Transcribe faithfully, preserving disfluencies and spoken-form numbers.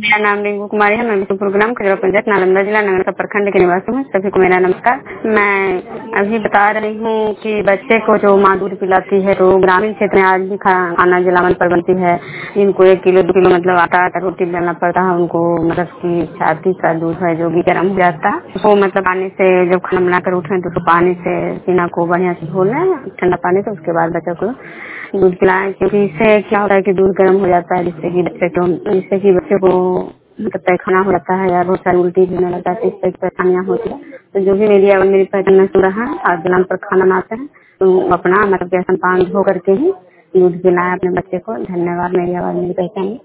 मेरा नाम रिंकू कुमारी है। मैं बिशुनपुर ग्राम खजरा पंचायत नालंदा जिला नगर का प्रखंड के निवासी हूँ। सभी को मेरा नमस्कार। मैं अभी बता रही हूँ कि बच्चे को जो माँ दूध पिलाती है तो ग्रामीण क्षेत्र में आज भी खा, खाना जलावन पर बनती है। इनको एक किलो दो किलो मतलब आटा आटा रोटी डालना पड़ता है। उनको मतलब की छाती का दूध है जो भी गर्म हो जाता है वो मतलब पानी से जब खाना बनाकर उठे तो, तो पानी से सीना को बढ़िया से धो लें ठंडा पानी से। उसके बाद बच्चों को दूध पिलाएं, क्योंकि इससे क्या होता है कि दूध गर्म हो जाता है, जिससे कि बच्चे को जिससे कि बच्चे को मतलब पैखाना हो जाता है या बहुत सारी उल्टी भी होने लगता है। इस तरह की परेशानियाँ होती है। तो जो भी मेरी मेरी पहचान सुन रहा है आज जलावन पर खाना बनाते हैं तो अपना मतलब कि स्तनपान धो करके ही दूध पिलाएं अपने बच्चे को। धन्यवाद। मेरी आवाज मेरी पहचान।